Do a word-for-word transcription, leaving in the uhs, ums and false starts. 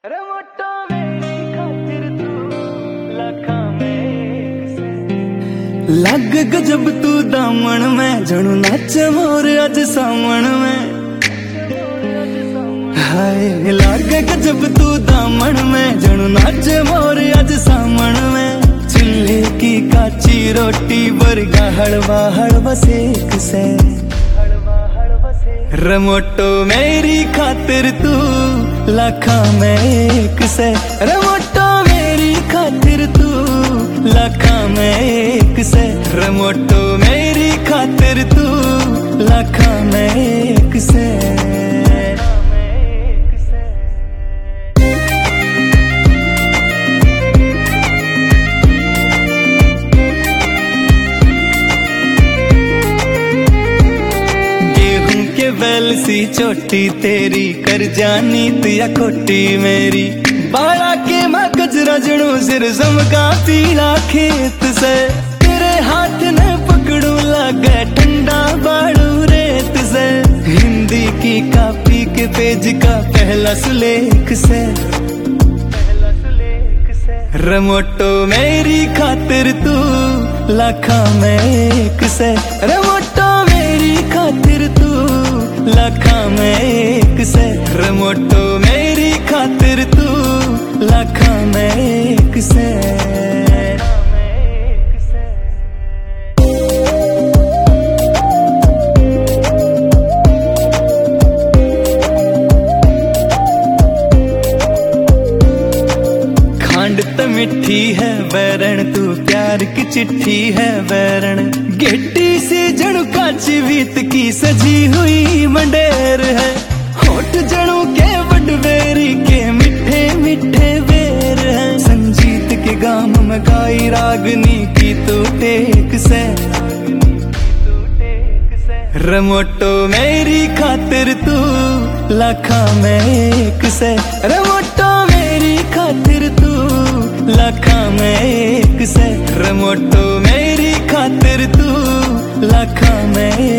रमोटो मेरी खातिर तू लाखा में लग गजब तू दामन में जनू नाच मोर अज सामन में हाय लग गजब तू दामन में जनू नाच मोर अज सामन में चूल्हे की काची रोटी बरगा हलवा हलवा सेक से रमोटो मेरी खातिर तू लाखा में एक से रमोटो मेरी खातिर तू लाखा में एक से रमोटो मेरी खातिर तू लाखा में एक से बैल सी चोटी तेरी कर जानी तिया खोटी मेरी बाड़ा के मैं गजरा जड़ू सिर समका पीला खेत से तेरे हाथ ने पकड़ू लगे ठंडा बाड़ू रेत से हिंदी की कापी के पेज का पहला सुलेख से रमोटो मेरी खातिर तू लाखा में एक से रमोटो मेरी खातिर तू लाखा में एक से रमोटो मेरी खातिर तू लाखा में एक से खांड तो मिठी है बैरण तू प्यार की चिट्ठी है बैरण गिट्टी सी जड़ू काची बीत की सजी हुई मंडेर है होठ जड़ू के वडवेरी के मिठे मिठे बेर है संजीत के गाम में गाई रागनी की तो टेक से रमोटो मेरी खातिर तू लाखा में एक से रमोटो मेरी खातिर तू लाखा में एक से रमोटो मेरी खातिर तू लाखा में